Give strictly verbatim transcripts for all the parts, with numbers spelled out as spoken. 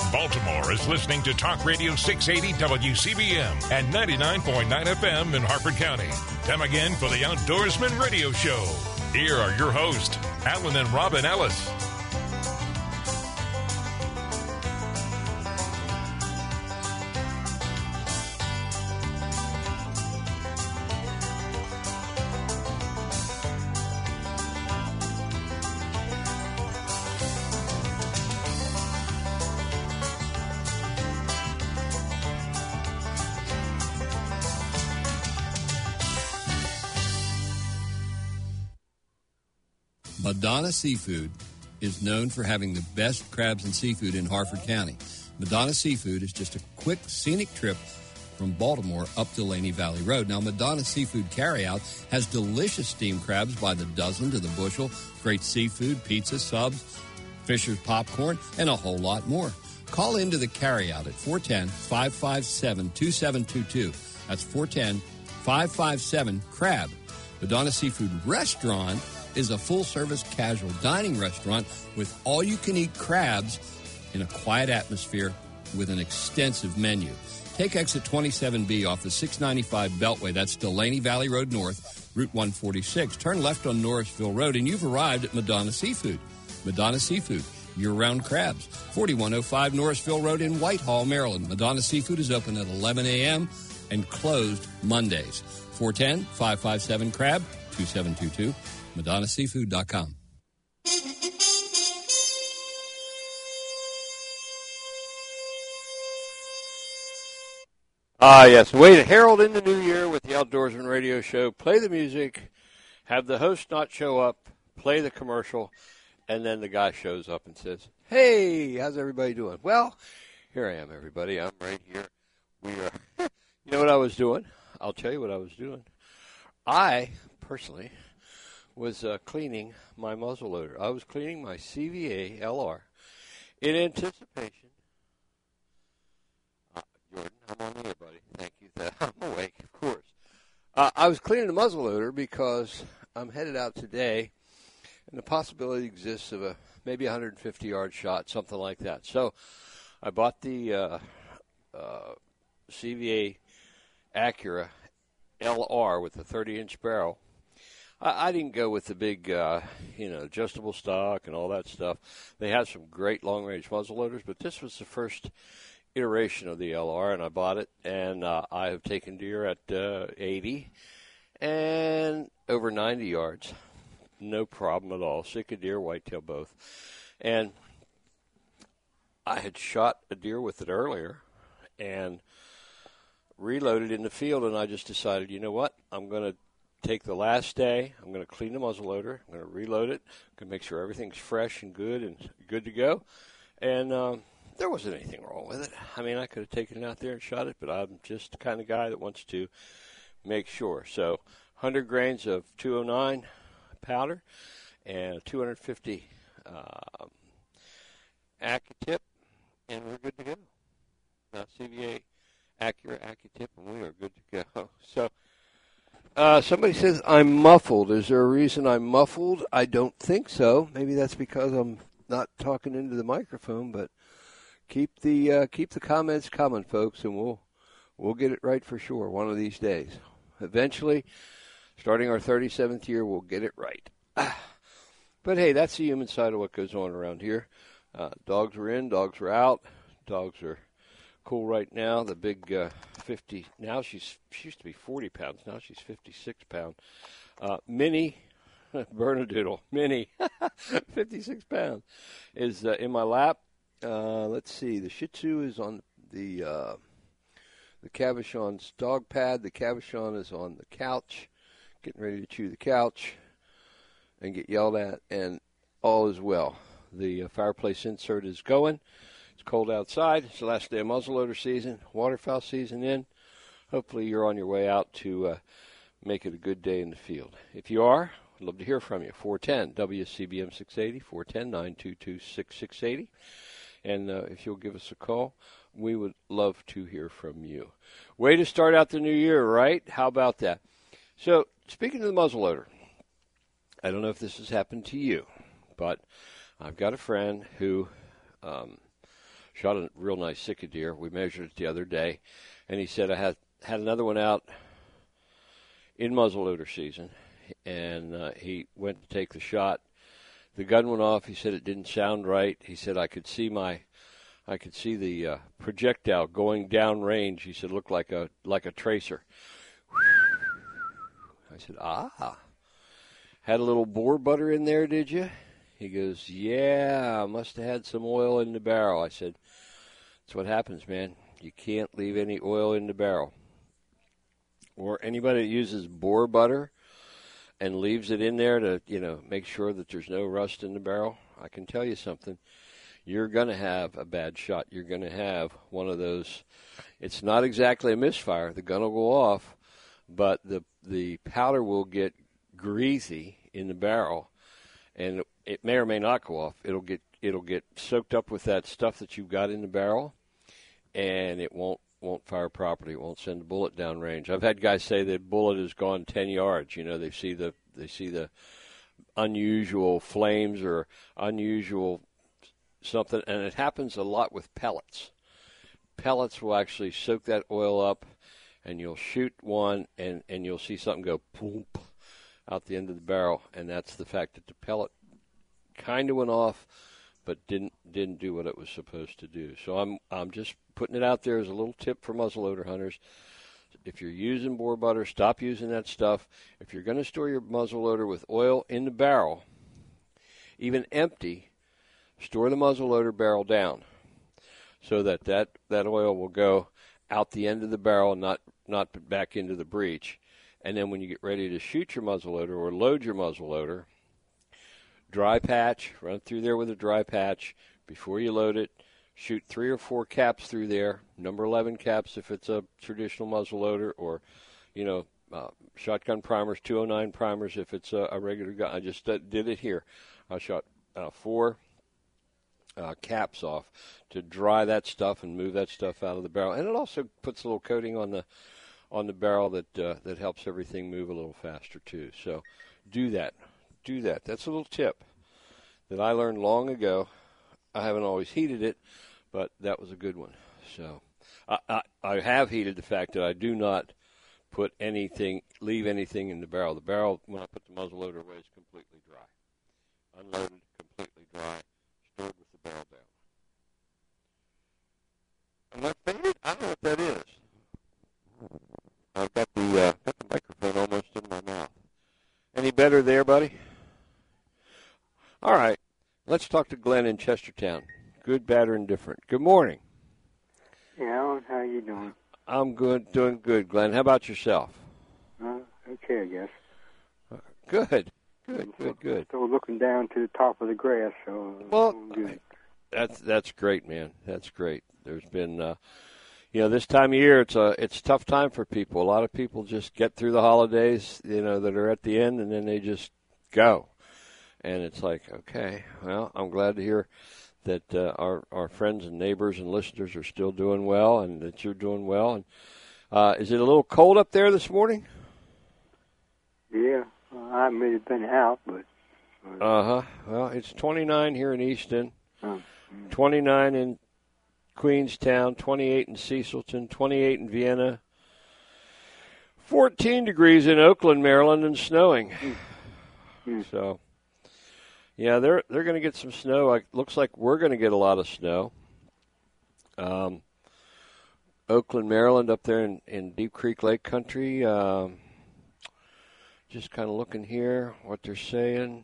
Baltimore is listening to Talk Radio six eighty W C B M and ninety-nine point nine F M in Harford County. Time again for the Outdoorsman Radio Show. Here are your hosts, Alan and Robin Ellis. Madonna Seafood is known for having the best crabs and seafood in Harford County. Madonna Seafood is just a quick, scenic trip from Baltimore up to Laney Valley Road. Now, Madonna Seafood Carryout has delicious steamed crabs by the dozen to the bushel, great seafood, pizza, subs, Fisher's popcorn, and a whole lot more. Call into the carryout at four one zero, five five seven, two seven two two. That's four one zero, five five seven, CRAB. Madonna Seafood Restaurant is a full-service casual dining restaurant with all-you-can-eat crabs in a quiet atmosphere with an extensive menu. Take exit twenty-seven B off the six ninety-five Beltway. That's Delaney Valley Road North, Route one forty-six. Turn left on Norrisville Road, and you've arrived at Madonna Seafood. Madonna Seafood, year-round crabs. forty-one oh five Norrisville Road in Whitehall, Maryland. Madonna Seafood is open at eleven a.m. and closed Mondays. four one zero, five five seven, CRAB, two seven two two. Madonna Seafood dot com. Ah, yes. Way to herald in the new year with the Outdoorsman Radio Show. Play the music, have the host not show up, play the commercial, and then the guy shows up and says, "Hey, how's everybody doing?" Well, here I am, everybody. I'm right here. We are. You know what I was doing? I'll tell you what I was doing. I, personally, was uh, cleaning my muzzleloader. I was cleaning my C V A L R in anticipation. Uh, Jordan, I'm on the air, buddy. Thank you. I'm awake, of course. Uh, I was cleaning the muzzleloader because I'm headed out today, and the possibility exists of a maybe one hundred fifty yard shot, something like that. So I bought the uh, uh, C V A Acura L R with the thirty inch barrel. I, I didn't go with the big, uh, you know, adjustable stock and all that stuff. They have some great long-range muzzleloaders, but this was the first iteration of the L R, and I bought it, and uh, I have taken deer at uh, eighty and over ninety yards. No problem at all. Sick of deer, whitetail both. And I had shot a deer with it earlier and reloaded in the field, and I just decided, you know what, I'm going to take the last day, I'm going to clean the muzzleloader, I'm going to reload it, I'm going to make sure everything's fresh and good and good to go. And um, there wasn't anything wrong with it. I mean, I could have taken it out there and shot it, but I'm just the kind of guy that wants to make sure. So one hundred grains of two oh nine powder and two hundred fifty um, AccuTip, and we're good to go. Now, C V A Acura AccuTip, and we are good to go. So, uh, somebody says I'm muffled. Is there a reason I'm muffled? I don't think so. Maybe that's because I'm not talking into the microphone. But keep the uh, keep the comments coming, folks, and we'll we'll get it right for sure one of these days. Eventually, starting our thirty-seventh year, we'll get it right. But hey, that's the human side of what goes on around here. Uh, dogs are in, dogs are out, dogs are cool right now. The big uh, fifty, now she's, she used to be forty pounds. Now she's fifty-six pounds. Uh, Minnie, Bernedoodle, Minnie, fifty-six pounds, is uh, in my lap. Uh, let's see, the Shih Tzu is on the uh, the Cavachon's dog pad. The Cavachon is on the couch, getting ready to chew the couch and get yelled at, and all is well. The uh, fireplace insert is going. It's cold outside. It's the last day of muzzleloader season, waterfowl season in. Hopefully you're on your way out to uh, make it a good day in the field. If you are, I'd love to hear from you. four one zero W C B M six eighty, four one zero, nine two two, six six eight zero. And uh, if you'll give us a call, we would love to hear from you. Way to start out the new year, right? How about that? So, speaking of the muzzleloader, I don't know if this has happened to you, but I've got a friend who um, shot a real nice sick deer. We measured it the other day, and he said I had had another one out in muzzleloader season, and uh, he went to take the shot. The gun went off. He said it didn't sound right. He said I could see my, I could see the uh, projectile going down range. He said it looked like a like a tracer. I said, ah, had a little boar butter in there, did you? He goes, yeah, must have had some oil in the barrel. I said, that's what happens, man. You can't leave any oil in the barrel. Or anybody that uses boar butter and leaves it in there to, you know, make sure that there's no rust in the barrel, I can tell you something. You're going to have a bad shot. You're going to have one of those. It's not exactly a misfire. The gun will go off, but the the powder will get greasy in the barrel, and it may or may not go off. It'll get it'll get soaked up with that stuff that you've got in the barrel, and it won't won't fire properly. It won't send the bullet down range. I've had guys say the bullet has gone ten yards. You know, they see the they see the unusual flames or unusual something, and it happens a lot with pellets. Pellets will actually soak that oil up, and you'll shoot one, and, and you'll see something go boom out the end of the barrel, and that's the fact that the pellet kind of went off, but didn't didn't do what it was supposed to do. So I'm I'm just putting it out there as a little tip for muzzleloader hunters. If you're using boar butter, stop using that stuff. If you're going to store your muzzleloader with oil in the barrel, even empty, store the muzzleloader barrel down so that, that that oil will go out the end of the barrel and not, not back into the breech. And then when you get ready to shoot your muzzleloader or load your muzzleloader, dry patch, run through there with a dry patch before you load it. Shoot three or four caps through there, number eleven caps if it's a traditional muzzleloader, or, you know, uh, shotgun primers, two oh nine primers if it's a, a regular gun. I just uh, did it here. I shot uh, four uh, caps off to dry that stuff and move that stuff out of the barrel. And it also puts a little coating on the on the barrel that uh, that helps everything move a little faster too. So do that. Do that. That's a little tip that I learned long ago. I haven't always heeded it, but that was a good one. So I, I, I have heeded the fact that I do not put anything, leave anything in the barrel. The barrel, when I put the muzzleloader away, is completely dry. Unloaded, completely dry, stored with the barrel down. Am I faded? I don't know what that is. I've got the, uh, got the microphone almost in my mouth. Any better there, buddy? All right. Let's talk to Glenn in Chestertown. Good, bad, or indifferent. Good morning. Yeah, Alan, how you doing? I'm good, doing good, Glenn. How about yourself? Uh, okay, I guess. Uh, good, good, good, good. Still looking down to the top of the grass, so well, I'm good. that's that's great, man. That's great. There's been, uh, you know, this time of year, it's a it's a tough time for people. A lot of people just get through the holidays, you know, that are at the end, and then they just go. And it's like, okay, well, I'm glad to hear that uh, our our friends and neighbors and listeners are still doing well, and that you're doing well. And uh, is it a little cold up there this morning? Yeah, well, I haven't really been out, but. Uh huh. Well, it's twenty-nine here in Easton, uh, twenty-nine in Queenstown, twenty-eight in Cecilton, twenty-eight in Vienna, fourteen degrees in Oakland, Maryland, and snowing. mm. So. Yeah, they're they're going to get some snow. It looks like we're going to get a lot of snow. Um, Oakland, Maryland, up there in, in Deep Creek Lake Country. Um, just kind of looking here, what they're saying.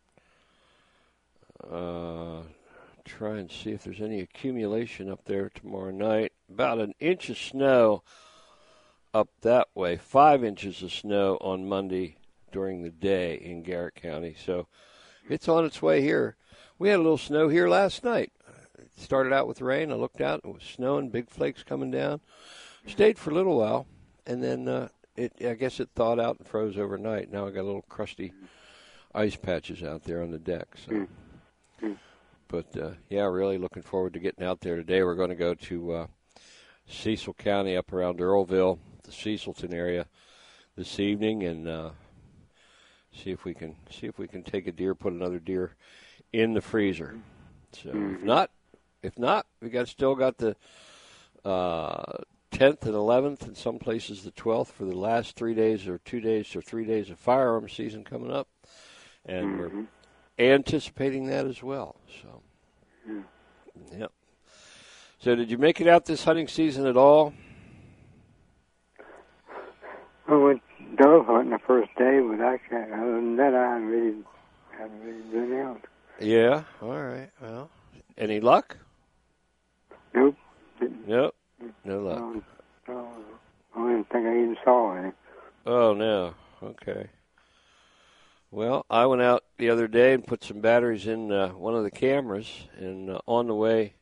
Uh, try and see if there's any accumulation up there tomorrow night. About an inch of snow up that way. Five inches of snow on Monday during the day in Garrett County. So it's on its way here. We had a little snow here last night. It started out with rain. I looked out. It was snowing, big flakes coming down. Stayed for a little while, and then uh, it. I guess it thawed out and froze overnight. Now I got little crusty ice patches out there on the deck. So, but uh, yeah, really looking forward to getting out there today. We're going to go to uh, Cecil County up around Earlville, the Cecilton area, this evening, and. Uh, See if we can see if we can take a deer, put another deer in the freezer. So if not, If not, we got still got the uh, tenth and eleventh, and some places the twelfth for the last three days or two days or three days of firearm season coming up, and mm-hmm. we're anticipating that as well. So, yeah. Yep. So, did you make it out this hunting season at all? I went dove hunting the first day, but actually, other than that, I haven't really, haven't really been out. Yeah. All right. Well, any luck? Nope. Nope. No luck. No, no, I didn't think I even saw any. Oh, no. Okay. Well, I went out the other day and put some batteries in uh, one of the cameras, and uh, on the way,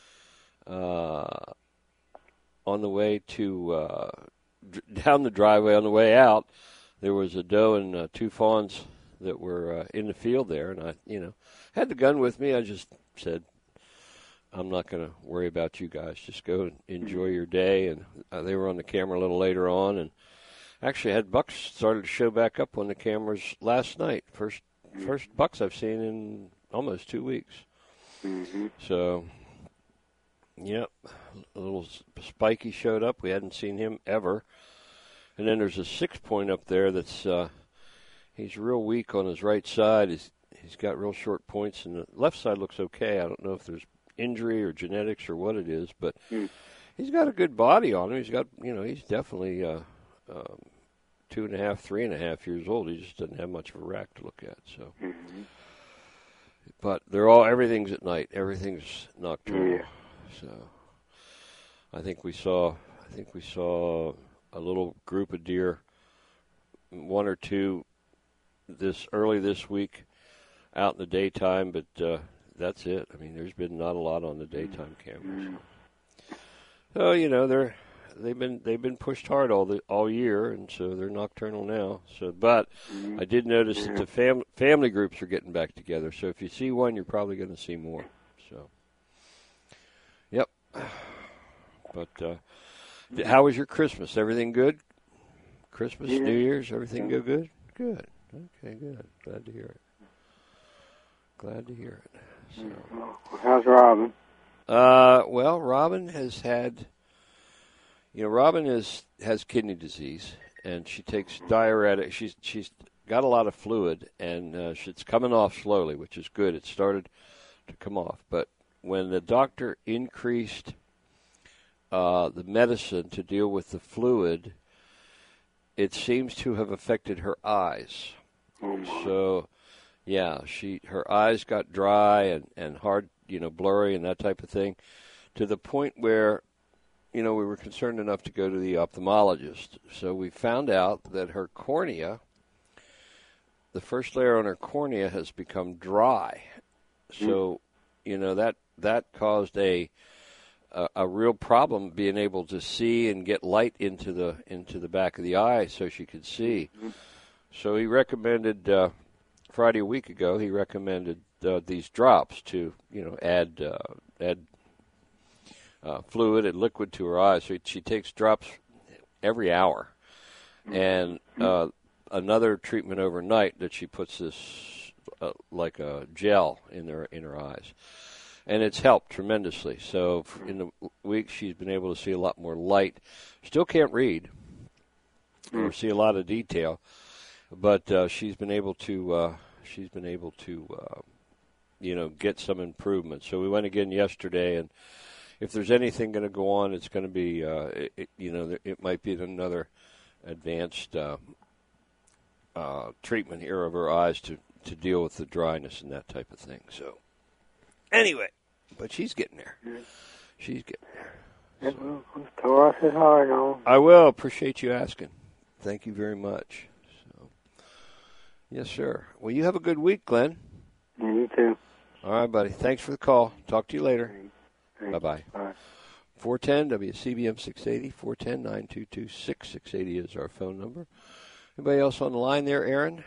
uh, on the way to uh, d- down the driveway, on the way out, there was a doe and uh, two fawns that were uh, in the field there, and I, you know, had the gun with me. I just said, I'm not going to worry about you guys. Just go and enjoy your day. And uh, they were on the camera a little later on, and actually had bucks started to show back up on the cameras last night. First, first bucks I've seen in almost two weeks. Mm-hmm. So, yep, a little Spiky showed up. We hadn't seen him ever. And then there's a six point up there that's uh, he's real weak on his right side. He's he's got real short points, and the left side looks okay. I don't know if there's injury or genetics or what it is, but mm. he's got a good body on him. He's got, you know, he's definitely uh, um, two and a half, three and a half years old. He just doesn't have much of a rack to look at. So, mm-hmm. but they're all everything's at night. Everything's nocturnal. Yeah. So, I think we saw, I think we saw a little group of deer, one or two, this early this week, out in the daytime, but. Uh, That's it. I mean, there's been not a lot on the daytime cameras. So, you know, they're they've been they've been pushed hard all the all year, and so they're nocturnal now. So, but I did notice that the fam- family groups are getting back together. So, if you see one, you're probably going to see more. So, yep. But uh, how was your Christmas? Everything good? Christmas, yeah. New Year's, everything go good? Good. Okay, good. Glad to hear it. Glad to hear it. So. How's Robin? Uh, well, Robin has had, you know, Robin is has kidney disease, and she takes diuretic. She's she's got a lot of fluid, and uh, it's coming off slowly, which is good. It started to come off, but when the doctor increased uh, the medicine to deal with the fluid, it seems to have affected her eyes. Oh, so. Yeah, she her eyes got dry and, and hard, you know, blurry and that type of thing, to the point where, you know, we were concerned enough to go to the ophthalmologist. So we found out that her cornea, the first layer on her cornea has become dry. So, you know, that that caused a, a a real problem being able to see and get light into the into the back of the eye so she could see. So he recommended. Uh, Friday a week ago, he recommended uh, these drops to, you know, add uh, add uh, fluid and liquid to her eyes. So she takes drops every hour, and uh, another treatment overnight that she puts this uh, like a gel in her in her eyes, and it's helped tremendously. So in the week, she's been able to see a lot more light. Still can't read or see a lot of detail. But uh, she's been able to uh, she's been able to uh, you know get some improvement. So we went again yesterday, and if there's anything going to go on, it's going to be uh, it, it, you know it might be another advanced uh, uh, treatment here of her eyes to, to deal with the dryness and that type of thing. So anyway, but she's getting there. She's getting there. So. Tore us his heart on. I will appreciate you asking. Thank you very much. Yes, sir. Well, you have a good week, Glenn. Yeah, you too. All right, buddy. Thanks for the call. Talk to you later. Thanks. Bye-bye. Bye. four ten W C B M six eighty, four one zero, nine two two, six six eight zero is our phone number. Anybody else on the line there, Aaron?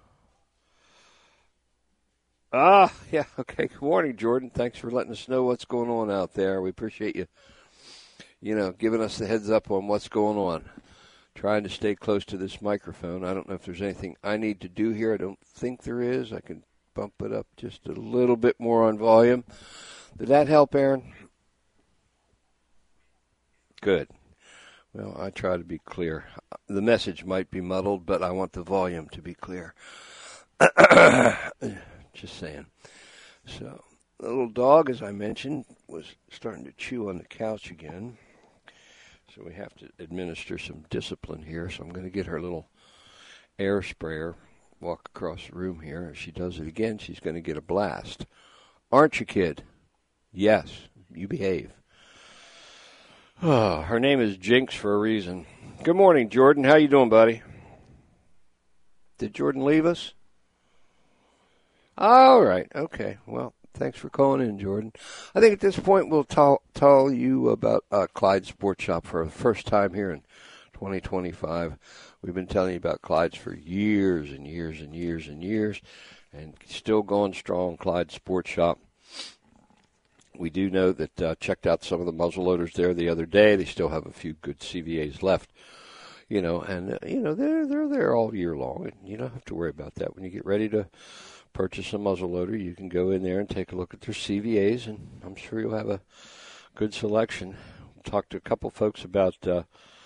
Ah, yeah, okay. Good morning, Jordan. Thanks for letting us know what's going on out there. We appreciate you, you know, giving us the heads up on what's going on. Trying to stay close to this microphone. I don't know if there's anything I need to do here. I don't think there is. I can bump it up just a little bit more on volume. Did that help, Aaron? Good. Well, I try to be clear. The message might be muddled, but I want the volume to be clear. Just saying. So, the little dog, as I mentioned, was starting to chew on the couch again. So we have to administer some discipline here. So I'm going to get her little air sprayer, walk across the room here. If she does it again, she's going to get a blast. Aren't you, kid? Yes, you behave. Oh, her name is Jinx for a reason. Good morning, Jordan. How you doing, buddy? Did Jordan leave us? All right. Okay. Well, thanks for calling in, Jordan. I think at this point we'll tell, tell you about uh, Clyde's Sports Shop for the first time here in twenty twenty-five. We've been telling you about Clyde's for years and years and years and years, and still going strong, Clyde's Sports Shop. We do know that uh, checked out some of the muzzle loaders there the other day. They still have a few good C V As left, you know, and, uh, you know, they're, they're there all year long. And you don't have to worry about that. When you get ready to purchase a muzzle loader, you can go in there and take a look at their C V As, and I'm sure you'll have a good selection. Talked to a couple folks about uh,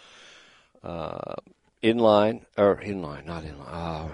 uh, inline, or inline, not inline, uh,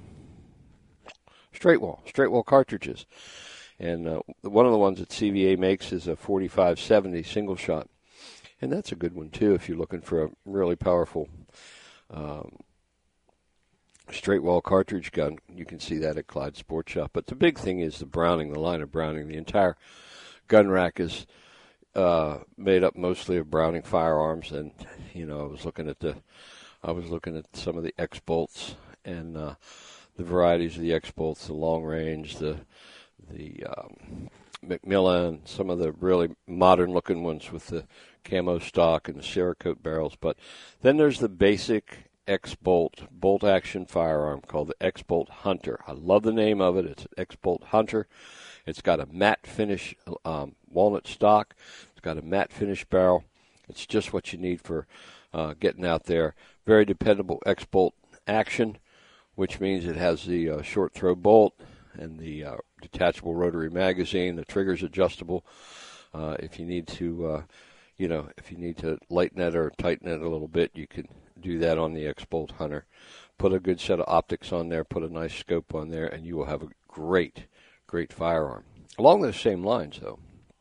straight wall, straight wall cartridges. And uh, one of the ones that C V A makes is a forty-five seventy single shot. And that's a good one, too, if you're looking for a really powerful um, straight wall cartridge gun. You can see that at Clyde Sports Shop. But the big thing is the Browning, the line of Browning. The entire gun rack is uh, made up mostly of Browning firearms. And, you know, I was looking at the, I was looking at some of the X-bolts and uh, the varieties of the X-bolts, the long range, the the um, Macmillan, some of the really modern-looking ones with the camo stock and the Cerakote barrels. But then there's the basic X-Bolt bolt-action firearm called the X-Bolt Hunter. I love the name of it. It's an X-Bolt Hunter. It's got a matte finish um, walnut stock. It's got a matte finish barrel. It's just what you need for uh, getting out there. Very dependable X-Bolt action, which means it has the uh, short throw bolt and the uh, detachable rotary magazine. The trigger's adjustable. Uh, if you need to, uh, you know, if you need to lighten it or tighten it a little bit, you can do that on the X-Bolt Hunter. Put a good set of optics on there, put a nice scope on there, and you will have a great, great firearm. Along those same lines, though,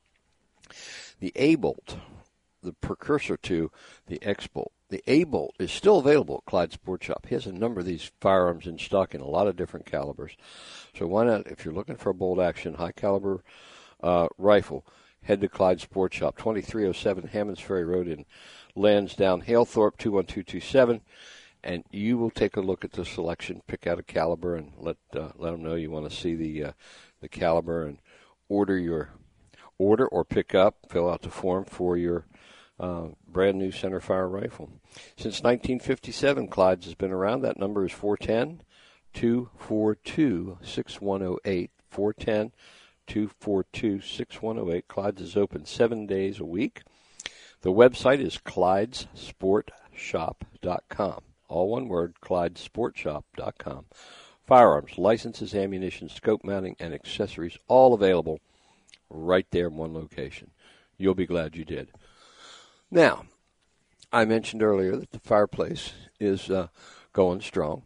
the A-Bolt, the precursor to the X-Bolt, the A-Bolt is still available at Clyde Sports Shop. He has a number of these firearms in stock in a lot of different calibers. So why not, if you're looking for a bolt-action, high-caliber uh, rifle, head to Clyde Sports Shop, twenty-three oh seven Hammonds Ferry Road in Lansdowne, Halethorpe, two one two two seven, and you will take a look at the selection, pick out a caliber, and let uh, let them know you want to see the uh, the caliber, and order your order or pick up, fill out the form for your Uh, brand new centerfire rifle. Since nineteen fifty-seven, Clyde's has been around. That number is four one zero, two four two, six one zero eight, four one zero, two four two, six one zero eight. Clyde's is open seven days a week. The website is clydes sport shop dot com. All one word, clydes sport shop dot com. Firearms, licenses, ammunition, scope mounting, and accessories, all available right there in one location. You'll be glad you did. Now, I mentioned earlier that the fireplace is uh, going strong.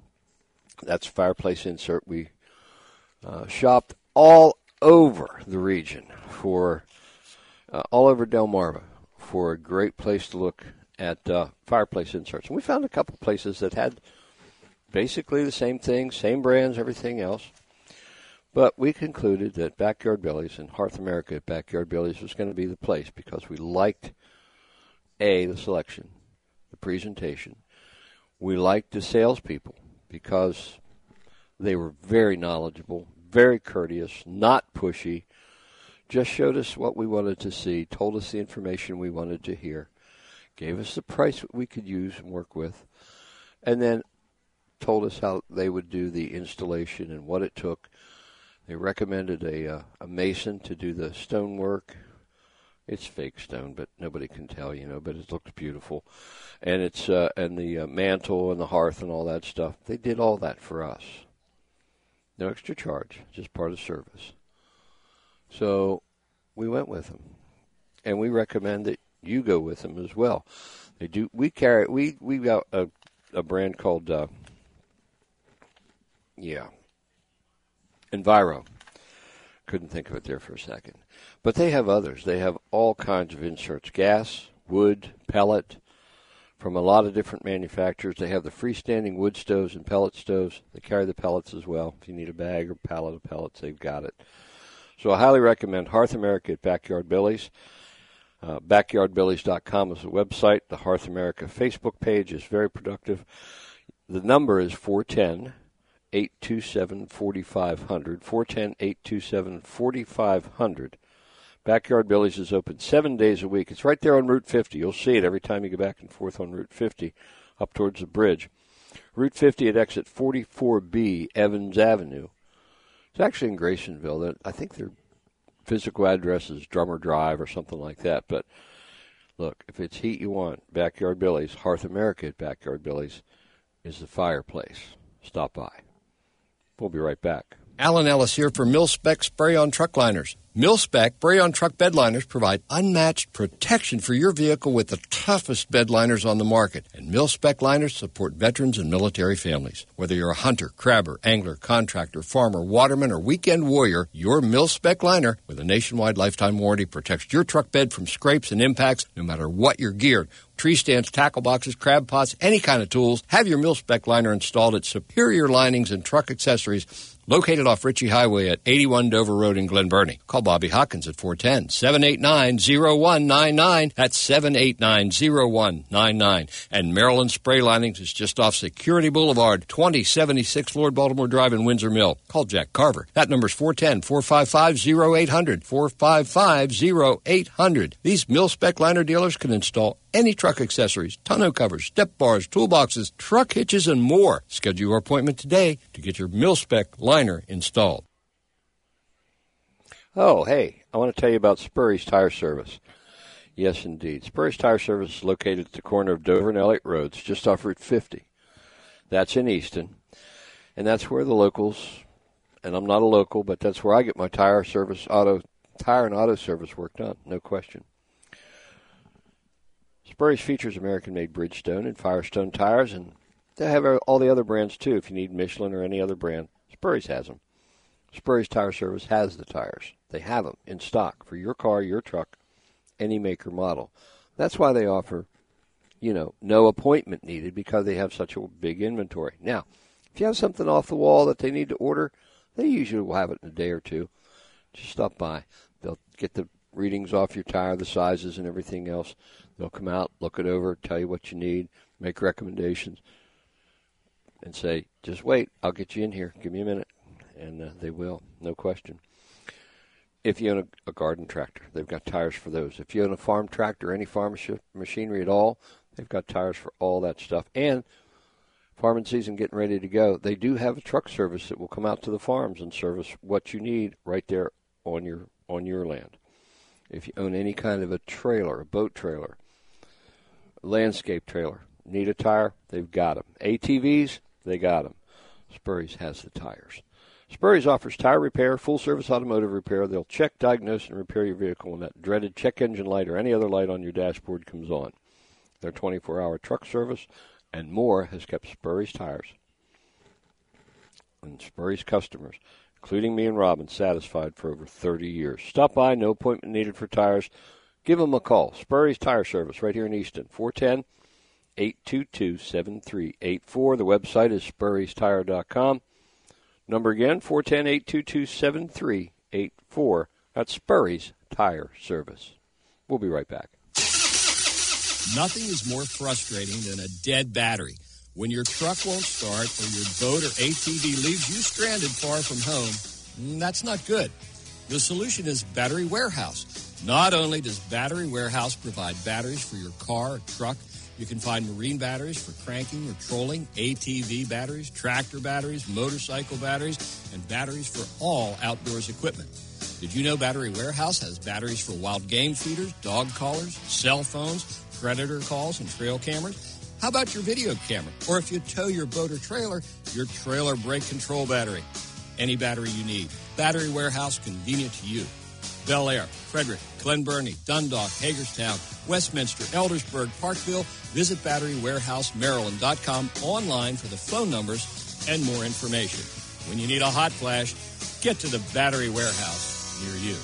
That's Fireplace Insert. We uh, shopped all over the region for, uh, all over Delmarva for a great place to look at uh, fireplace inserts. And we found a couple places that had basically the same thing, same brands, everything else. But we concluded that Backyard Billy's and Hearth America at Backyard Billy's was going to be the place because we liked A, the selection, the presentation. We liked the salespeople because they were very knowledgeable, very courteous, not pushy, just showed us what we wanted to see, told us the information we wanted to hear, gave us the price that we could use and work with, and then told us how they would do the installation and what it took. They recommended a, uh, a mason to do the stonework. It's fake stone, but nobody can tell, you know, but it looks beautiful. And it's uh, and the uh, mantle and the hearth and all that stuff. They did all that for us. No extra charge, just part of the service. So we went with them. And we recommend that you go with them as well. They do. We carry, we, we got a, a brand called, uh, yeah, Enviro. Couldn't think of it there for a second. But they have others. They have all kinds of inserts, gas, wood, pellet, from a lot of different manufacturers. They have the freestanding wood stoves and pellet stoves. They carry the pellets as well. If you need a bag or pallet of pellets, they've got it. So I highly recommend Hearth America at Backyard Billy's. Uh, backyard billies dot com is the website. The Hearth America Facebook page is very productive. The number is four one zero, eight two seven, four five zero zero, four one zero, eight two seven, four five zero zero. Backyard Billy's is open seven days a week. It's right there on Route fifty. You'll see it every time you go back and forth on Route fifty up towards the bridge. Route fifty at exit forty-four B, Evans Avenue. It's actually in Graysonville. I think their physical address is Drummer Drive or something like that. But look, if it's heat you want, Backyard Billy's, Hearth America at Backyard Billy's is the fireplace. Stop by. We'll be right back. Alan Ellis here for Mil-Spec Spray-On Truck Liners. Mil-Spec Spray-On Truck Bed Liners provide unmatched protection for your vehicle with the toughest bed liners on the market. And Mil-Spec liners support veterans and military families. Whether you're a hunter, crabber, angler, contractor, farmer, waterman, or weekend warrior, your Mil-Spec liner with a nationwide lifetime warranty protects your truck bed from scrapes and impacts no matter what you're geared. Tree stands, tackle boxes, crab pots, any kind of tools. Have your Mil-Spec liner installed at Superior Linings and Truck Accessories, located off Ritchie Highway at eighty-one Dover Road in Glen Burnie. Call Bobby Hawkins at four one zero, seven eight nine, zero one nine nine. That's seven eight nine, zero one nine nine. And Maryland Spray Linings is just off Security Boulevard, twenty seventy-six Lord Baltimore Drive in Windsor Mill. Call Jack Carver. That number's four one zero, four five five, zero eight zero zero, four five five, zero eight zero zero. These Mil-Spec liner dealers can install any truck accessories, tonneau covers, step bars, toolboxes, truck hitches, and more. Schedule your appointment today to get your Mil-Spec liner installed. Oh, hey, I want to tell you about Spurry's Tire Service. Yes, indeed. Spurry's Tire Service is located at the corner of Dover and Elliott Roads, just off Route fifty. That's in Easton. And that's where the locals, and I'm not a local, but that's where I get my tire service, auto, tire and auto service work done, no question. Spurry's features American-made Bridgestone and Firestone tires, and they have all the other brands, too. If you need Michelin or any other brand, Spurry's has them. Spurry's Tire Service has the tires. They have them in stock for your car, your truck, any make or model. That's why they offer, you know, no appointment needed, because they have such a big inventory. Now, if you have something off the wall that they need to order, they usually will have it in a day or two. Just stop by. They'll get the readings off your tire, the sizes and everything else. They'll come out, look it over, tell you what you need, make recommendations, and say, just wait, I'll get you in here. Give me a minute. And uh, they will, no question. If you own a, a garden tractor, they've got tires for those. If you own a farm tractor, any farm mach- machinery at all, they've got tires for all that stuff. And farming season getting ready to go, they do have a truck service that will come out to the farms and service what you need right there on your on your land. If you own any kind of a trailer, a boat trailer, a landscape trailer, need a tire, they've got them. A T Vs, they got them. Spurry's has the tires. Spurry's offers tire repair, full-service automotive repair. They'll check, diagnose, and repair your vehicle when that dreaded check engine light or any other light on your dashboard comes on. Their twenty-four hour truck service and more has kept Spurry's tires and Spurry's customers, including me and Robin, satisfied for over thirty years. Stop by, no appointment needed for tires. Give them a call. Spurry's Tire Service right here in Easton, four one zero, eight two two, seven three eight four. The website is spurrys tire dot com. Number again, four one zero, eight two two, seven three eight four. That's Spurry's Tire Service. We'll be right back. Nothing is more frustrating than a dead battery. When your truck won't start or your boat or A T V leaves you stranded far from home, that's not good. The solution is Battery Warehouse. Not only does Battery Warehouse provide batteries for your car or truck, you can find marine batteries for cranking or trolling, A T V batteries, tractor batteries, motorcycle batteries, and batteries for all outdoors equipment. Did you know Battery Warehouse has batteries for wild game feeders, dog collars, cell phones, predator calls, and trail cameras? How about your video camera? Or if you tow your boat or trailer, your trailer brake control battery. Any battery you need. Battery Warehouse, convenient to you. Bel Air, Frederick, Glen Burnie, Dundalk, Hagerstown, Westminster, Eldersburg, Parkville. Visit battery warehouse maryland dot com online for the phone numbers and more information. When you need a hot flash, get to the Battery Warehouse near you.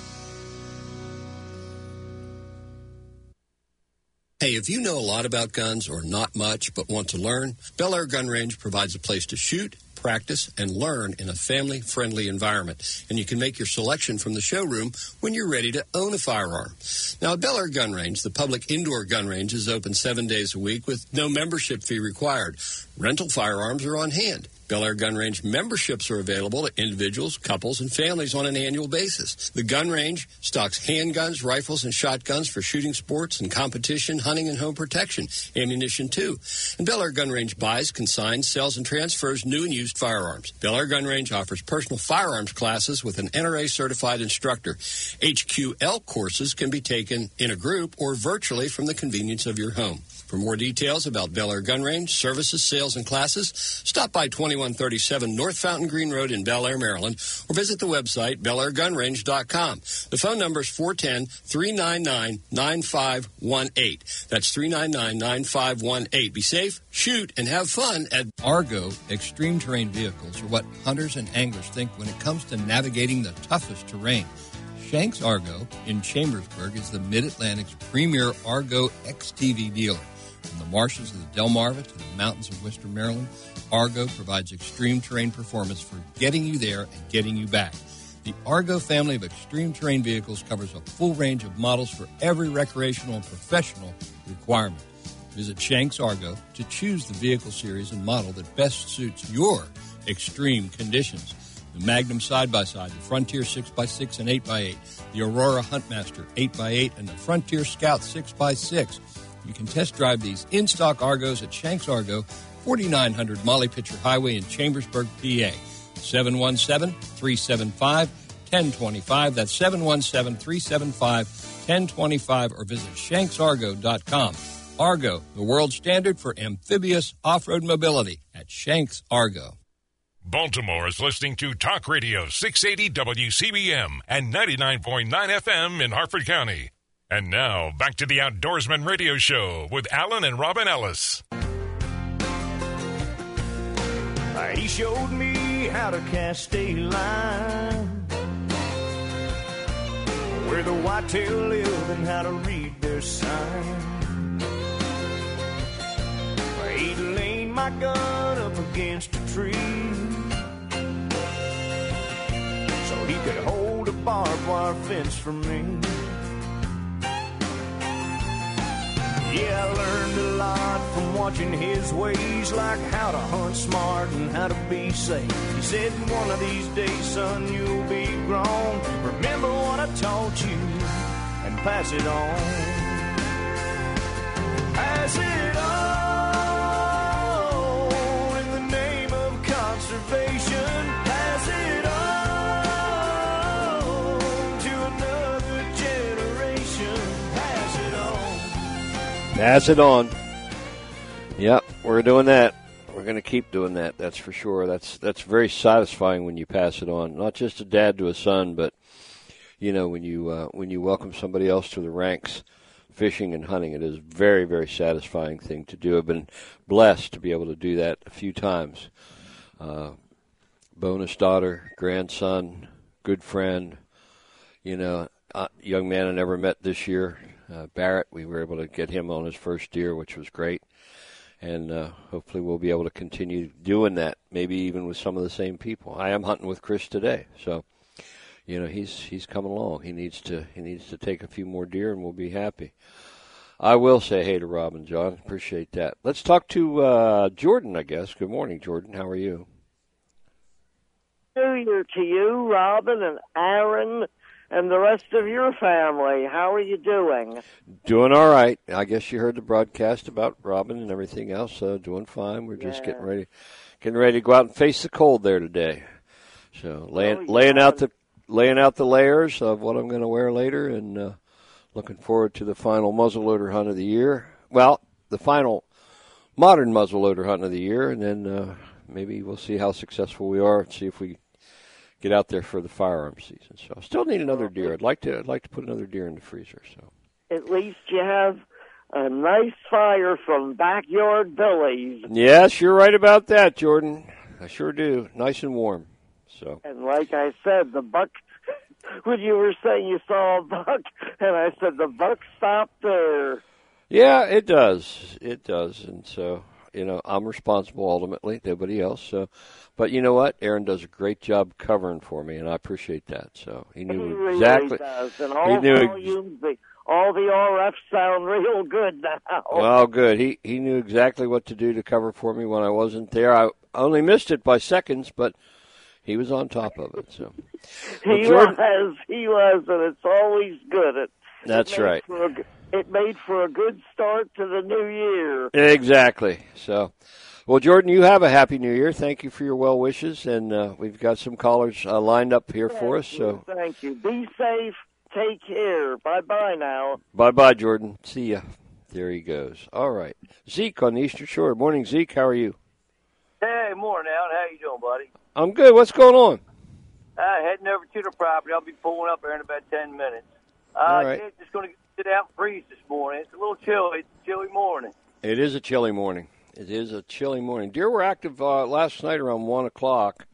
Hey, if you know a lot about guns or not much but want to learn, Bel Air Gun Range provides a place to shoot, practice, and learn in a family-friendly environment. And you can make your selection from the showroom when you're ready to own a firearm. Now, at Bel Air Gun Range, the public indoor gun range is open seven days a week with no membership fee required. Rental firearms are on hand. Bel Air Gun Range memberships are available to individuals, couples, and families on an annual basis. The gun range stocks handguns, rifles, and shotguns for shooting sports and competition, hunting, and home protection. Ammunition, too. And Bel Air Gun Range buys, consigns, sells, and transfers new and used firearms. Bel Air Gun Range offers personal firearms classes with an N R A-certified instructor. H Q L courses can be taken in a group or virtually from the convenience of your home. For more details about Bel Air Gun Range, services, sales, and classes, stop by twenty-one thirty-seven North Fountain Green Road in Bel Air, Maryland, or visit the website bel air gun range dot com. The phone number is four one zero, three nine nine, nine five one eight. That's three nine nine, nine five one eight. Be safe, shoot, and have fun at Argo. Extreme terrain vehicles are what hunters and anglers think when it comes to navigating the toughest terrain. Shanks Argo in Chambersburg is the Mid-Atlantic's premier Argo X T V dealer. From the marshes of the Delmarva to the mountains of Worcester, Maryland, Argo provides extreme terrain performance for getting you there and getting you back. The Argo family of extreme terrain vehicles covers a full range of models for every recreational and professional requirement. Visit Shanks Argo to choose the vehicle series and model that best suits your extreme conditions. The Magnum side-by-side, the Frontier six by six and eight by eight, the Aurora Huntmaster eight by eight, and the Frontier Scout six by six. You can test drive these in-stock Argos at Shanks Argo, forty-nine hundred Molly Pitcher Highway in Chambersburg, P A. seven one seven, three seven five, one zero two five. That's seven one seven, three seven five, one zero two five, or visit shanks argo dot com. Argo, the world standard for amphibious off-road mobility at Shanks Argo. Baltimore is listening to Talk Radio six eighty W C B M and ninety-nine point nine F M in Harford County. And now, back to the Outdoorsman Radio Show with Alan and Robin Ellis. He showed me how to cast a line, where the whitetail live and how to read their sign. He leaned my gun up against a tree so he could hold a barbed wire fence for me. Yeah, I learned a lot from watching his ways, like how to hunt smart and how to be safe. He said, one of these days, son, you'll be grown. Remember what I taught you and pass it on. Pass it on in the name of conservation. Pass it on to another generation. Pass it on. Pass it on. Yep, we're doing that. We're going to keep doing that, that's for sure. That's that's very satisfying when you pass it on. Not just a dad to a son, but, you know, when you uh, when you welcome somebody else to the ranks, fishing and hunting, it is a very, very satisfying thing to do. I've been blessed to be able to do that a few times. Uh, bonus daughter, grandson, good friend, you know, uh, young man I never met this year. Uh, Barrett, we were able to get him on his first deer, which was great. And uh, hopefully we'll be able to continue doing that, maybe even with some of the same people. I am hunting with Chris today, so you know he's he's coming along. He needs to he needs to take a few more deer, and we'll be happy. I will say hey to Rob and John. Appreciate that. Let's talk to uh, Jordan, I guess. Good morning, Jordan. How are you? New Year to you, Robin and Aaron, and the rest of your family. How are you doing? Doing all right. I guess you heard the broadcast about Robin and everything else. Uh, doing fine. We're just yeah. getting ready, getting ready to go out and face the cold there today. So laying, oh, yeah. laying out the laying out the layers of what I'm going to wear later, and uh, looking forward to the final muzzleloader hunt of the year. Well, the final modern muzzleloader hunt of the year, and then uh, maybe we'll see how successful we are and see if we get out there for the firearm season. So I still need another deer. I'd like to I'd like to put another deer in the freezer. So at least you have a nice fire from Backyard Billy's. Yes, you're right about that, Jordan. I sure do. Nice and warm. So and like I said, the buck. When you were saying you saw a buck, and I said the buck stopped there. Yeah, it does. It does, and so. You know, I'm responsible ultimately, nobody else. So, but you know what? Aaron does a great job covering for me, and I appreciate that. So he knew he really exactly. Does. And all he knew volumes, the, all the R Fs sound real good now. Well, good. He he knew exactly what to do to cover for me when I wasn't there. I only missed it by seconds, but he was on top of it. So he well, Jordan, was, he was, and it's always good. It, that's it right. A, it made for a good start to the new year. Exactly. So, well, Jordan, you have a happy new year. Thank you for your well wishes, and uh, we've got some callers uh, lined up here Thank for us. You. So, thank you. Be safe. Take care. Bye bye now. Bye bye, Jordan. See ya. There he goes. All right, Zeke on the Eastern Shore. Morning, Zeke. How are you? Hey, morning, Alan. How you doing, buddy? I'm good. What's going on? Uh, heading over to the property. I'll be pulling up there in about ten minutes. Uh, All right. Yeah, just going to sit out and freeze this morning. It's a little chilly. It's a chilly morning. It is a chilly morning. It is a chilly morning. Deer were active uh, last night around one o'clock.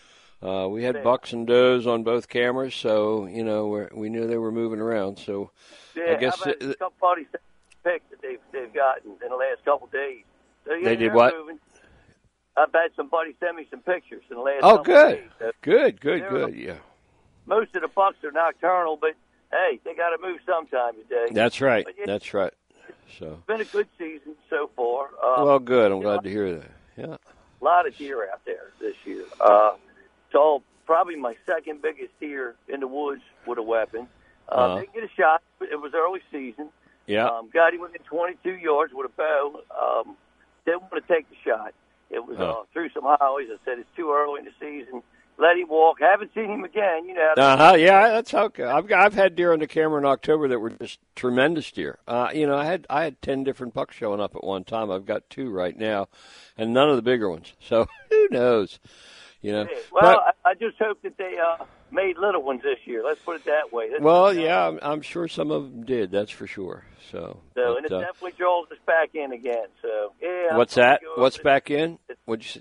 Uh, we had yeah. bucks and does on both cameras, so you know we're, we knew they were moving around. So yeah, I guess I've had it, a couple parties picked that they've they've gotten in the last couple of days. So, yeah, they did they're what? Moving. I've had somebody send me some pictures in the last. Oh, couple good, of days. So good, good, they're, good. Yeah. Most of the bucks are nocturnal, but hey, they got to move sometime today. That's right. Yeah, That's right. So it's been a good season so far. Uh, well, good. I'm glad know, to hear that. Yeah. A lot of deer out there this year. Uh, so probably my second biggest deer in the woods with a weapon. Uh, Uh-huh. Didn't get a shot. It was early season. Yeah. Um, got him within twenty-two yards with a bow. Um, didn't want to take the shot. It was Oh. uh, through some highways. I said it's too early in the season. Let him walk. Haven't seen him again. You know. Uh huh. Yeah, that's okay. I've I've had deer on the camera in October that were just tremendous deer. Uh, you know, I had I had ten different bucks showing up at one time. I've got two right now, and none of the bigger ones. So who knows? You know. Well, but, I, I just hope that they uh, made little ones this year. Let's put it that way. That's well, yeah, I'm, I'm sure some of them did. That's for sure. So. So but, and it uh, definitely draws us back in again. So yeah. What's I'm that? go What's over back in? What'd you say?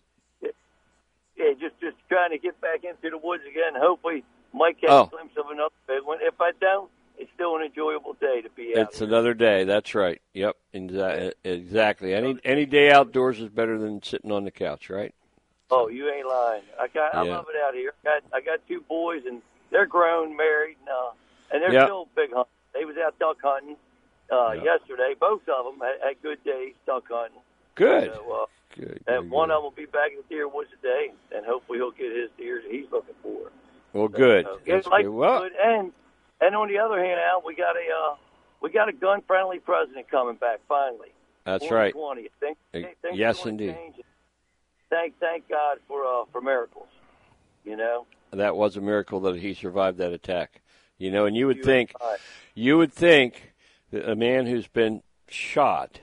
Yeah, just just trying to get back into the woods again. Hopefully, might catch Oh. a glimpse of another big one. If I don't, it's still an enjoyable day to be out It's here. another day. That's right. Yep. Exa- Exactly. Any any day outdoors is better than sitting on the couch, right? Oh, you ain't lying. I got I Yeah. love it out here. I got I got two boys and they're grown, married, and, uh, and they're Yep. still big hunters. They was out duck hunting uh, Yep. yesterday. Both of them had, had good days duck hunting. Good. So, uh, Good. and good, one good. of them will be back in the deer woods today, and hopefully he'll get his deer that he's looking for. Well, good. So, That's it's like good. Well, good. And and on the other hand, Al, we got a uh, we got a gun friendly president coming back finally. that's right. twenty. Think, Uh, think, things yes, are gonna indeed. change. Thank thank God for uh, for miracles. You know. That was a miracle that he survived that attack. You know, and you would You think, and I. you would think that a man who's been shot.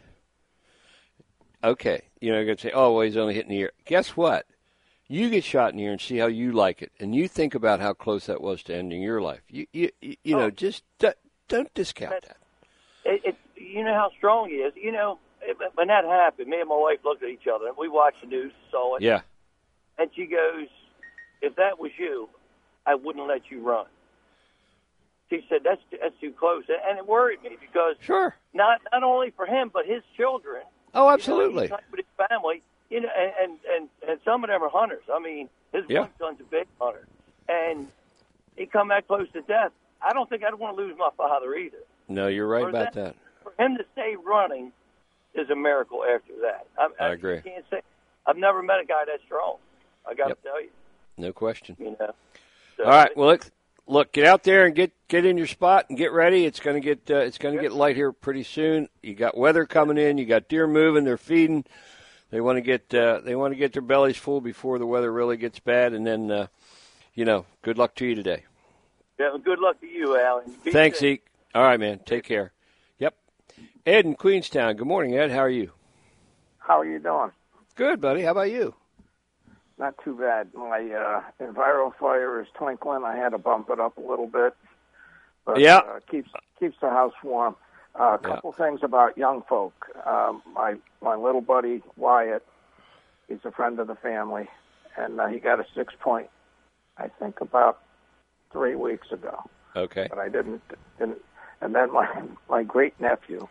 Okay, you know, you're going to say, oh, well, he's only hitting the ear. Guess what? You get shot in the ear and see how you like it, and you think about how close that was to ending your life. You, you, you, you know, Oh. just don't, don't discount that. It, it, you know how strong he is. You know, it, when that happened, me and my wife looked at each other, and we watched the news, saw it, Yeah, and she goes, if that was you, I wouldn't let you run. She said, that's that's too close. And it worried me because sure. not not only for him, but his children. Oh, You absolutely. know, he's hunting with his family, you know, and, and, and, and some of them are hunters. I mean, his Yeah. one son's a big hunter. And he come that close to death. I don't think I'd want to lose my father either. No, you're right Or about that- that. For him to stay running is a miracle after that. I, I agree. Can't say, I've never met a guy that strong. I got Yep. to tell you, No question. you know. So, All right. Well, look, look, get out there and get, get in your spot and get ready. It's going to get uh, it's going to get light here pretty soon. You got weather coming in. You got deer moving. They're feeding. They want to get uh, they want to get their bellies full before the weather really gets bad. And then, uh, you know, good luck to you today. yeah, good luck to you, Alan. Be Thanks, safe. Zeke. All right, man. Take care. Yep. Ed in Queenstown. Good morning, Ed. How are you? How are you doing? Good, buddy. How about you? not too bad. My uh, EnviroFire is twinkling. I had to bump it up a little bit, but yeah. uh, keeps keeps the house warm. Uh, a couple yeah. things about young folk. Um, my my little buddy Wyatt, he's a friend of the family, and uh, he got a six point, I think, about three weeks ago. Okay. But I didn't didn't. And then my my great nephew,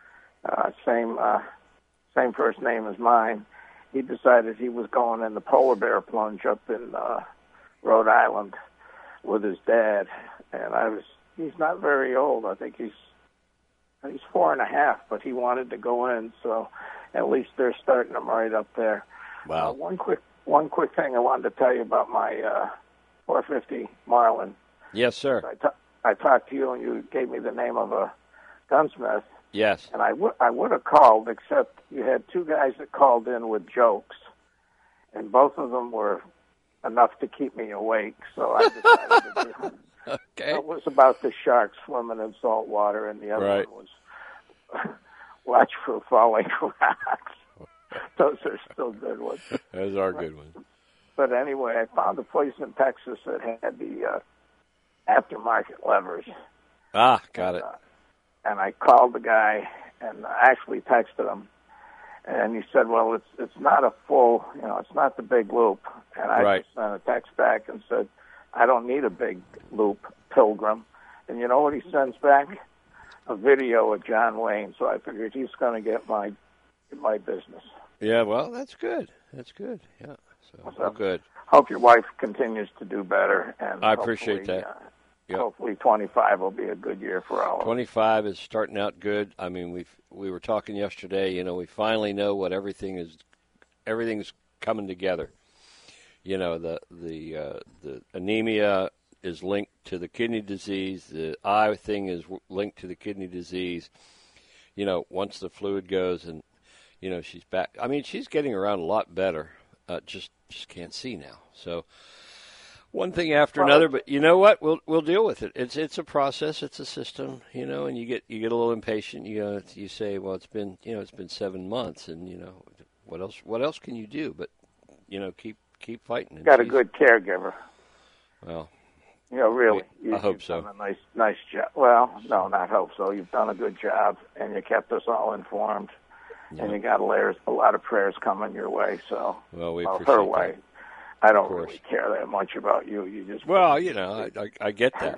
uh, same uh, same first name as mine. He decided he was going in the polar bear plunge up in uh, Rhode Island with his dad, and I was. He's not very old. I think he's he's four and a half, but he wanted to go in, so at least they're starting him right up there. Wow. Uh, one quick one quick thing I wanted to tell you about my uh, four fifty Marlin. Yes, sir. I, t- I talked to you, and you gave me the name of a gunsmith. Yes. And I, w- I would have called, except you had two guys that called in with jokes, and both of them were enough to keep me awake, so I decided to do Okay. It was about the sharks swimming in salt water, and the other right. one was watch for falling rocks. Those are still good ones. Those are good ones. But anyway, I found a place in Texas that had the uh, aftermarket levers. Ah, got and, it. Uh, and I called the guy and actually texted him, and he said, "Well, it's it's not a full, you know, it's not the big loop." And I right. just sent a text back and said, "I don't need a big loop, Pilgrim." And you know what he sends back? A video of John Wayne. So I figured he's going to get my my business. Yeah, well, that's good. That's good. Yeah, so, so good. Hope your wife continues to do better. And I appreciate that. Uh, yep. Hopefully, twenty-five will be a good year for all of us. twenty-five is starting out good. I mean, we we were talking yesterday. You know, we finally know what everything is. Everything's coming together. You know, the the uh, the anemia is linked to the kidney disease. The eye thing is linked to the kidney disease. You know, once the fluid goes, and you know she's back. I mean, she's getting around a lot better. Uh, just just can't see now. So one thing after well, another. But you know what? We'll we'll deal with it. It's it's a process. It's a system. You know, and you get you get a little impatient. You know, you say, well, it's been you know it's been seven months, and you know what else what else can you do? But you know, keep. Keep fighting. And got a good caregiver. Well, you know, really. I you, hope you've so. Done a nice, nice job. Well, no, not hope so. You've done a good job, and you kept us all informed, yeah. and you got a, layers, a lot of prayers coming your way. So, well, we well, appreciate her way. That. I don't really care that much about you. You just well, you know, I, I, I get that.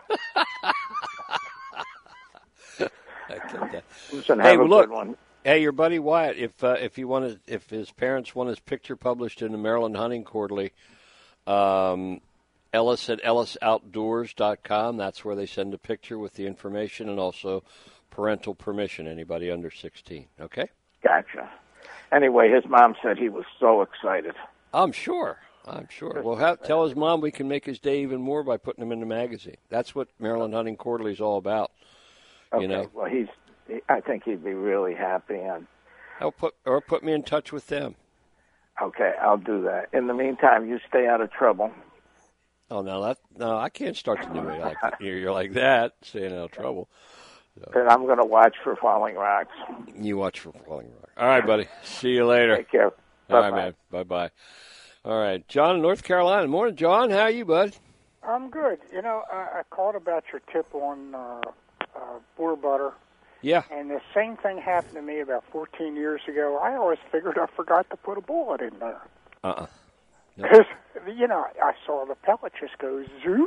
I get that. Listen, hey, have well, a look. good one. Hey, your buddy Wyatt, if uh, if he wanted, if his parents want his picture published in the Maryland Hunting Quarterly, um, Ellis at ellis outdoors dot com. That's where they send a picture with the information and also parental permission. Anybody under sixteen, okay? Gotcha. Anyway, his mom said he was so excited. I'm sure. I'm sure. Well, have, tell his mom we can make his day even more by putting him in the magazine. That's what Maryland Hunting Quarterly is all about. Okay. You know. Well, he's. I think he'd be really happy, and I'll put or put me in touch with them. Okay, I'll do that. In the meantime, you stay out of trouble. Oh no, that no, I can't start the new way like you're like that, staying out of trouble. So. And I'm going to watch for falling rocks. You watch for falling rocks. All right, buddy. See you later. Take care. Bye-bye. All right, man. Bye bye. All right, John in North Carolina. Morning, John. How are you, bud? I'm good. You know, I, I called about your tip on uh, uh, boar butter. Yeah. And the same thing happened to me about fourteen years ago. I always figured I forgot to put a bullet in there. Uh-uh. Because, nope. you know, I saw the pellet just go zoop.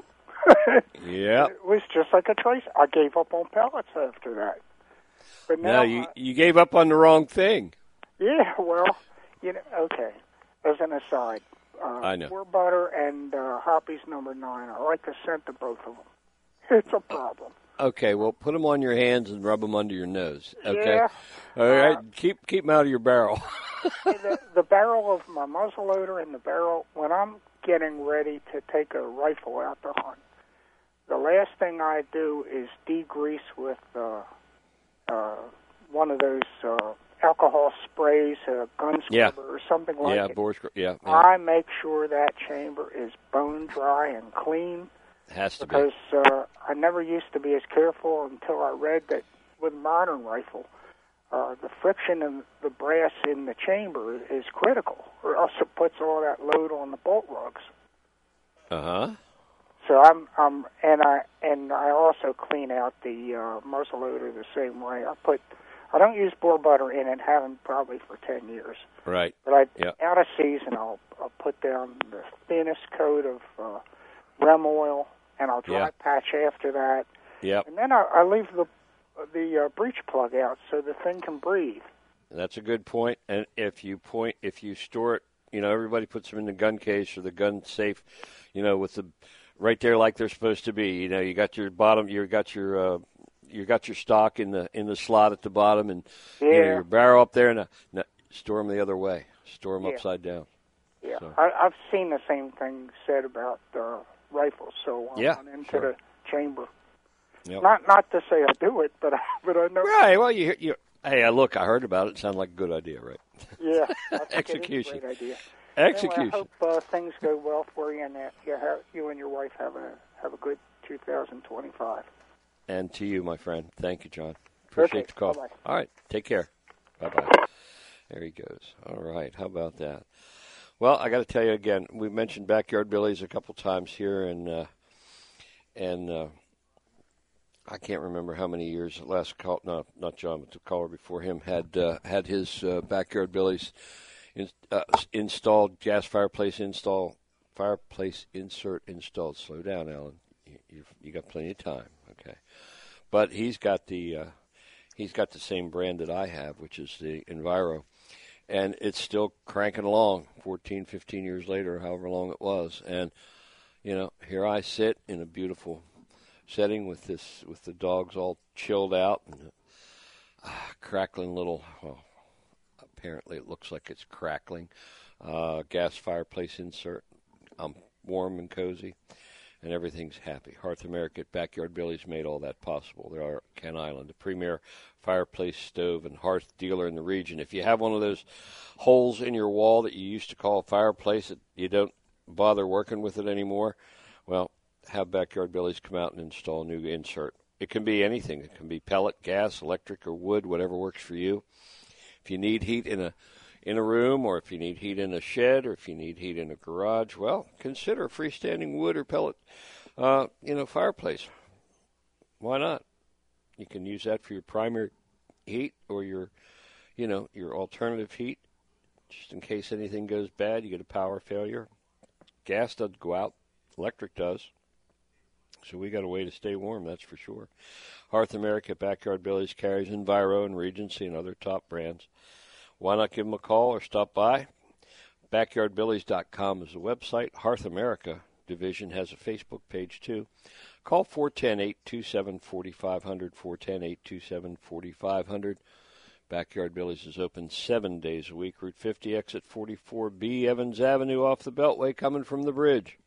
Yeah. It was just like a trace. I gave up on pellets after that. But now no, you, I, you gave up on the wrong thing. Yeah, well, you know, okay. As an aside, uh, I know. boar butter and uh, Hoppy's number nine, I like the scent of both of them. It's a problem. Okay, well, put them on your hands and rub them under your nose. Okay, yeah. all right. Uh, keep keep them out of your barrel. the, the barrel of my muzzleloader and the barrel when I'm getting ready to take a rifle out to hunt. The last thing I do is degrease with uh, uh, one of those uh, alcohol sprays, a gun scrubber yeah. or something like yeah, it. Boar scrub- yeah, yeah. I make sure that chamber is bone dry and clean. Has to because, be. Because uh, I never used to be as careful until I read that with modern rifle, uh, the friction of the brass in the chamber is critical, or else it puts all that load on the bolt lugs. Uh huh. So I'm, um, and I and I also clean out the uh, muzzle loader the same way. I put, I don't use boar butter in it, haven't probably for ten years. Right. But I, yep. out of season, I'll, I'll put down the thinnest coat of uh, rem oil, and I'll dry yep. patch after that. Yep. And then I, I leave the the uh, breech plug out so the thing can breathe. That's a good point. And if you point, if you store it, you know, everybody puts them in the gun case or the gun safe, you know, with the right there like they're supposed to be. You know, you got your bottom, you got your, uh, you got your stock in the in the slot at the bottom, and yeah. you know, your barrel up there, and uh, no, store them the other way. Store them yeah. upside down. Yeah, so. I, I've seen the same thing said about uh, rifles. So I yeah, went into sure. the chamber. Yep. Not not to say I do it, but I, but I know. Right. Well, you you. Hey, uh, look, I heard about it. It sounded like a good idea, right? Yeah. I think Execution. It is a great idea. Execution. Anyway, I hope uh, things go well for you, and that you, have, you and your wife have a have a good two thousand twenty-five. And to you, my friend. Thank you, John. Appreciate okay. the call. Bye-bye. All right. Take care. Bye-bye. There he goes. All right. How about that? Well, I got to tell you again, we mentioned Backyard Billy's a couple times here, and uh, and uh, I can't remember how many years last call. No, not John, but the caller before him had uh, had his uh, Backyard Billy's in, uh, installed, gas fireplace install, fireplace insert installed. Slow down, Alan. You, you've, you got plenty of time. Okay, but he's got the uh, he's got the same brand that I have, which is the Enviro. And it's still cranking along fourteen, fifteen years later, however long it was. And, you know, here I sit in a beautiful setting with this, with the dogs all chilled out and uh, crackling little, well, apparently it looks like it's crackling, uh, gas fireplace insert. I'm warm and cozy, and everything's happy. Hearth America at Backyard Billy's made all that possible. They are Ken Island, the premier fireplace, stove, and hearth dealer in the region. If you have one of those holes in your wall that you used to call a fireplace that you don't bother working with it anymore, well, have Backyard Billy's come out and install a new insert. It can be anything. It can be pellet, gas, electric, or wood, whatever works for you. If you need heat in a in a room, or if you need heat in a shed, or if you need heat in a garage, well, consider a freestanding wood or pellet, uh, you know, fireplace. Why not? You can use that for your primary heat or your, you know, your alternative heat, just in case anything goes bad. You get a power failure. Gas doesn't go out. Electric does. So we got a way to stay warm, that's for sure. Hearth America, Backyard Billy's carries Enviro and Regency and other top brands. Why not give them a call or stop by? backyard billies dot com is the website. Hearth America division has a Facebook page, too. Call four one zero, eight two seven, four five zero zero, four one zero, eight two seven, four five zero zero. Backyard Billy's is open seven days a week. Route fifty, exit forty-four B, Evans Avenue off the Beltway coming from the bridge.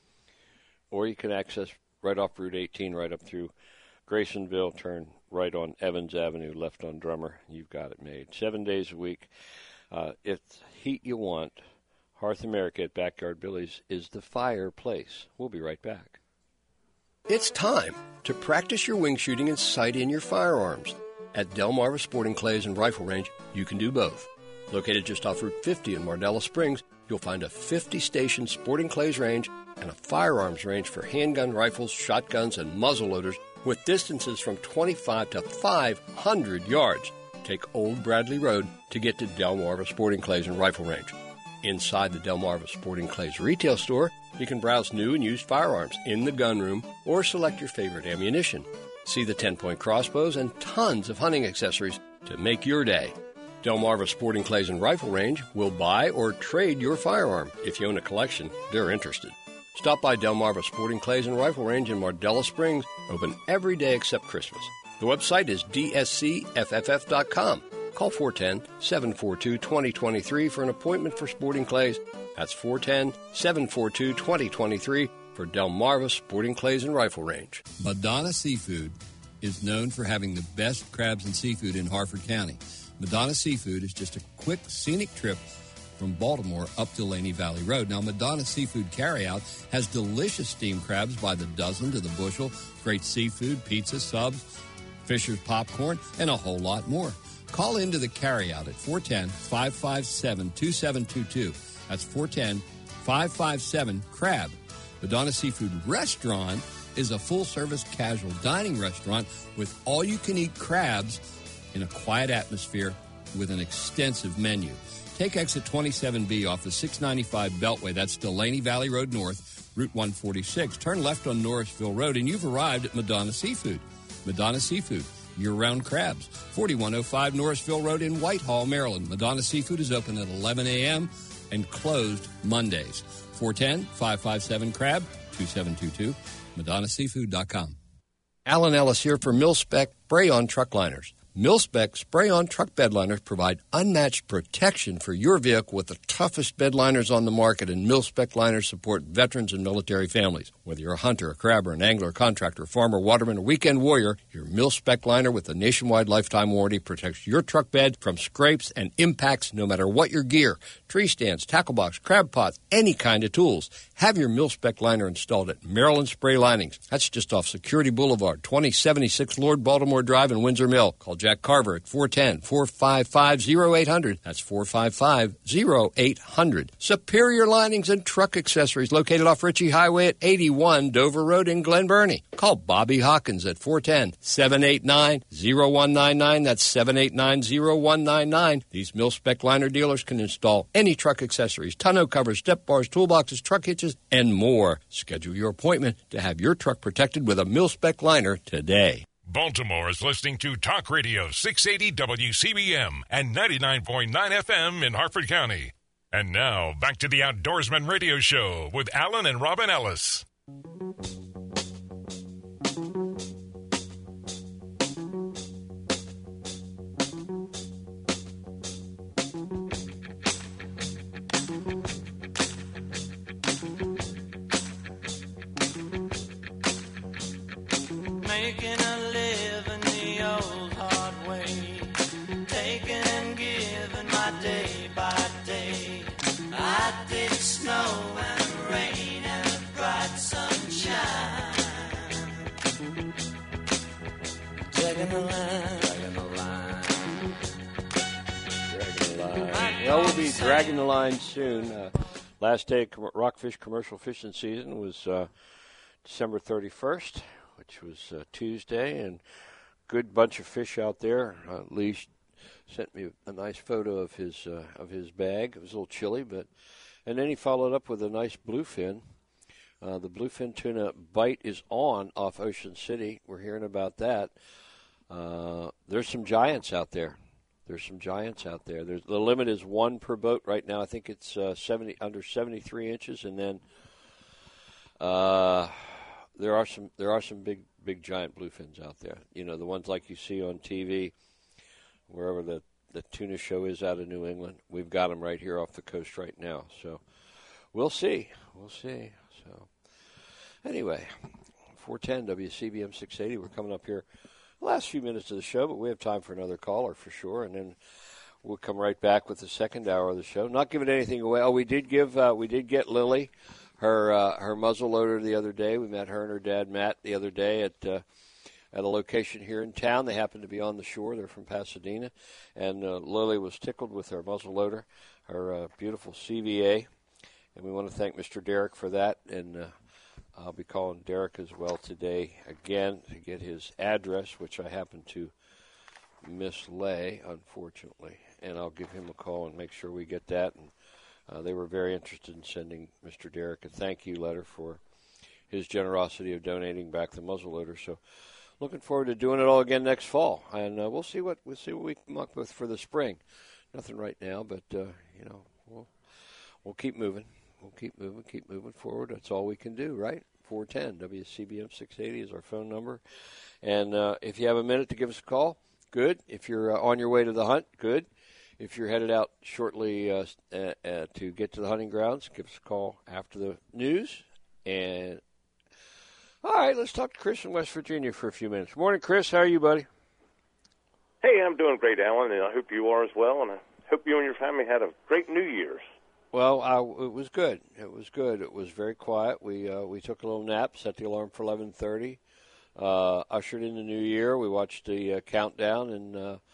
Or you can access right off Route eighteen, right up through Graysonville, turn right on Evans Avenue, left on Drummer. You've got it made. Seven days a week. Uh, if heat you want, Hearth America at Backyard Billy's is the fireplace. We'll be right back. It's time to practice your wing shooting and sight in your firearms. At Delmarva Sporting Clays and Rifle Range, you can do both. Located just off Route fifty in Mardella Springs, you'll find a fifty-station sporting clays range and a firearms range for handgun rifles, shotguns, and muzzleloaders with distances from twenty-five to five hundred yards. Take Old Bradley Road to get to Delmarva Sporting Clays and Rifle Range. Inside the Delmarva Sporting Clays retail store, you can browse new and used firearms in the gun room or select your favorite ammunition. See the ten-point crossbows and tons of hunting accessories to make your day. Delmarva Sporting Clays and Rifle Range will buy or trade your firearm. If you own a collection, they're interested. Stop by Delmarva Sporting Clays and Rifle Range in Mardella Springs, open every day except Christmas. The website is d s c f f f dot com. Call four one zero, seven four two, two zero two three for an appointment for Sporting Clays. That's four one zero, seven four two, two zero two three for Delmarva Sporting Clays and Rifle Range. Madonna Seafood is known for having the best crabs and seafood in Harford County. Madonna Seafood is just a quick, scenic trip from Baltimore up to Laney Valley Road. Now, Madonna Seafood Carryout has delicious steamed crabs by the dozen to the bushel, great seafood, pizza, subs, Fisher's popcorn, and a whole lot more. Call into the carryout at four one zero, five five seven, two seven two two. That's four one zero, five five seven, CRAB. Madonna Seafood Restaurant is a full-service casual dining restaurant with all-you-can-eat crabs in a quiet atmosphere with an extensive menu. Take exit twenty-seven B off the six ninety-five Beltway. That's Delaney Valley Road North, Route one forty-six. Turn left on Norrisville Road, and you've arrived at Madonna Seafood. Madonna Seafood, year-round crabs. forty-one oh five Norrisville Road in Whitehall, Maryland. Madonna Seafood is open at eleven a.m. and closed Mondays. four one zero, five five seven, CRAB, two seven two two, madonna seafood dot com. Alan Ellis here for Mil-Spec Spray-On Truck Liners. Mil-Spec Spray-On Truck Bed Liners provide unmatched protection for your vehicle with the toughest bed liners on the market, and Mil-Spec liners support veterans and military families. Whether you're a hunter, a crabber, an angler, a contractor, farmer, waterman, or weekend warrior, your Mil-Spec liner with a nationwide lifetime warranty protects your truck bed from scrapes and impacts no matter what your gear. Tree stands, tackle box, crab pots, any kind of tools. Have your Mil-Spec liner installed at Maryland Spray Linings. That's just off Security Boulevard, twenty seventy-six Lord Baltimore Drive in Windsor Mill. Call Jack Carver at four one zero, four five five, oh eight hundred. That's four five five, oh eight hundred. Superior Linings and Truck Accessories located off Ritchie Highway at eighty-one Dover Road in Glen Burnie. Call Bobby Hawkins at four one zero, seven eight nine, oh one nine nine. That's seven eight nine, oh one nine nine. These Mil-Spec liner dealers can install any truck accessories, tonneau covers, step bars, toolboxes, truck hitches, and more. Schedule your appointment to have your truck protected with a Mil-Spec liner today. Baltimore is listening to Talk Radio six eighty W C B M and ninety-nine point nine F M in Harford County. And now, back to the Outdoorsman Radio Show with Alan and Robin Ellis. Making a living the old hard way, taking and giving my day by day. I did snow and rain and bright sunshine. Dragging the line, Dragging the line. Dragging the line. Well, we'll be dragging the line soon. Uh, last day of com- Rockfish commercial fishing season was uh, December thirty-first. Which was uh, Tuesday, and good bunch of fish out there. Uh, Lee sent me a nice photo of his uh, of his bag. It was a little chilly, but and then he followed up with a nice bluefin. Uh, the bluefin tuna bite is on off Ocean City. We're hearing about that. Uh, there's some giants out there. There's some giants out there. There's, the limit is one per boat right now. I think it's uh, seventy under seventy-three inches, and then. Uh, There are some there are some big big giant bluefins out there. You know, the ones like you see on T V, wherever the, the tuna show is out of New England. We've got them right here off the coast right now. So we'll see. We'll see. So anyway, four ten W C B M six eighty. We're coming up here the last few minutes of the show, but we have time for another caller for sure, and then we'll come right back with the second hour of the show. Not giving anything away. Oh, we did give uh, we did get Lily her uh, her muzzle loader the other day. We met her and her dad Matt the other day at uh, at a location here in town. They happened to be on the shore. They're from Pasadena, and uh, Lily was tickled with her muzzle loader, her uh, beautiful C V A, and we want to thank Mister Derek for that. And uh, I'll be calling Derek as well today again to get his address, which I happen to mislay, unfortunately, and I'll give him a call and make sure we get that. And Uh, they were very interested in sending Mister Derek a thank you letter for his generosity of donating back the muzzleloader. So, looking forward to doing it all again next fall, and uh, we'll see what we'll see what we come up with for the spring. Nothing right now, but uh, you know we'll we'll keep moving. We'll keep moving, keep moving forward. That's all we can do, right? four ten W C B M six eighty is our phone number, and uh, if you have a minute to give us a call, good. If you're uh, on your way to the hunt, good. If you're headed out shortly uh, uh, uh, to get to the hunting grounds, give us a call after the news. And all right, let's talk to Chris in West Virginia for a few minutes. Morning, Chris. How are you, buddy? Hey, I'm doing great, Alan, and I hope you are as well. And I hope you and your family had a great New Year's. Well, I, it was good. It was good. It was very quiet. We uh, we took a little nap, set the alarm for eleven thirty, uh, ushered in the new year. We watched the uh, countdown, and uh, we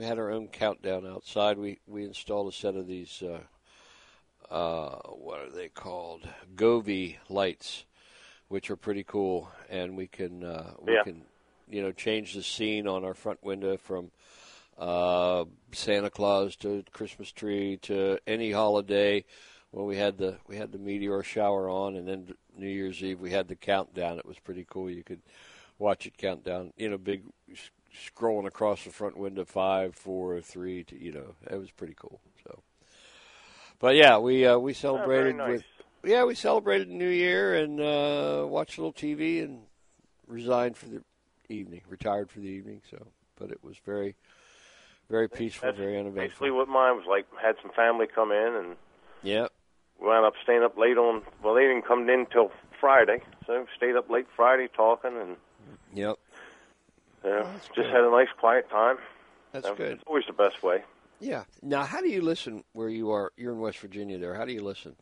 we had our own countdown outside. We we installed a set of these. Uh, uh, what are they called? Govee lights, which are pretty cool, and we can uh, we yeah. can you know change the scene on our front window from uh, Santa Claus to Christmas tree to any holiday. Well, we had the we had the meteor shower on, and then New Year's Eve we had the countdown. It was pretty cool. You could watch it count down. You know, big scrolling across the front window, five, four, three. To, you know, it was pretty cool. So, but yeah, we uh, we celebrated oh, very nice. with yeah we celebrated New Year and uh, watched a little T V and resigned for the evening, retired for the evening. So, but it was very very peaceful, That's very uneventful. Basically, what mine was like. Had some family come in and. Yeah. Wound up staying up late on, well, they didn't come in until Friday, so stayed up late Friday talking and Yep. uh, Oh, just good. had a nice quiet time. That's uh, good. It's always the best way. Yeah. Now, how do you listen where you are? You're in West Virginia there. How do you listen?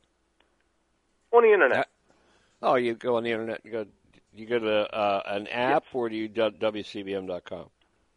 On the internet. Oh, you go on the internet. You go, you go to uh, an app, yes. or do you do W C B M dot com?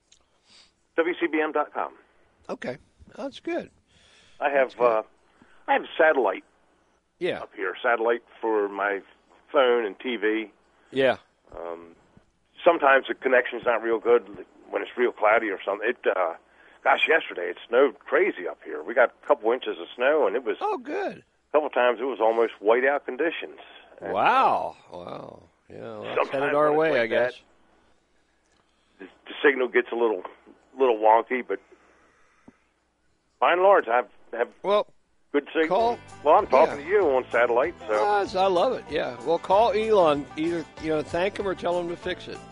W C B M dot com. Okay. Oh, that's good. I have, uh, I have satellite. Yeah. Up here, satellite for my phone and T V. Yeah. Um, sometimes the connection's not real good when it's real cloudy or something. It, uh, gosh, yesterday it snowed crazy up here. We got a couple inches of snow, and it was. Oh, good. A couple times it was almost whiteout conditions. And, wow. Wow. Yeah. Well, that's headed our way, like I guess. That, the, the signal gets a little, little wonky, but by and large, I have, have well. Good signal. Call, well, I'm talking yeah. to you on satellite, so uh, I love it. Yeah. Well, call Elon. Either you know, thank him or tell him to fix it.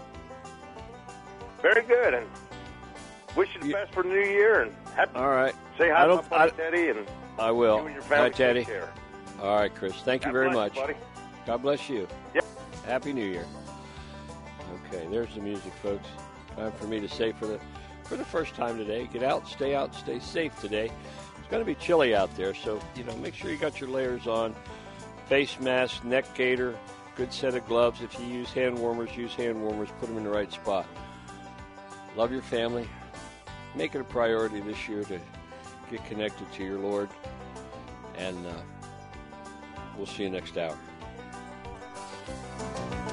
Very good, and wish you the you, best for the new year. And happy, all right. Say hi to my buddy Teddy, and I will. You and your family hi, Teddy. Take care. All right, Chris. Thank God you very bless much. You, buddy. God bless you. Yep. Happy New Year. Okay, there's the music, folks. Time for me to say for the for the first time today, get out, stay out, stay safe today. It's going to be chilly out there, so, you know, make sure you got your layers on. Face mask, neck gaiter, good set of gloves. If you use hand warmers, use hand warmers. Put them in the right spot. Love your family. Make it a priority this year to get connected to your Lord. And uh, we'll see you next hour.